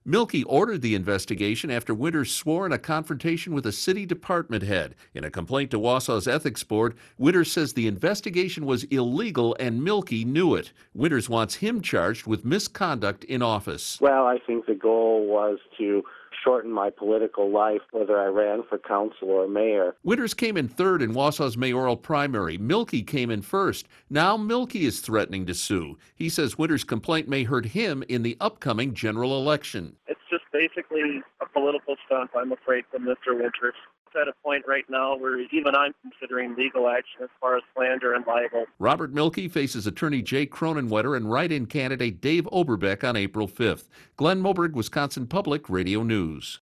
Milky ordered the investigation after Winters swore in a confrontation with a city department head. In a complaint to Wausau's Ethics Board, Winters says the investigation was illegal and Milky knew it. Winters wants him charged with misconduct in office. Well, I think the goal was to shorten my political life, whether I ran for council or mayor. Winters came in third in Wausau's mayoral primary. Milky came in first. Now Milky is threatening to sue. He says Winters' complaint may hurt him in the upcoming general election. It's just basically a political stunt, I'm afraid, from Mr. Winters. It's at a point right now where even I'm considering legal action as far as slander and libel. Robert Milky faces attorney Jay Cronenwetter and write-in candidate Dave Oberbeck on April 5th. Glenn Moberg, Wisconsin Public Radio News.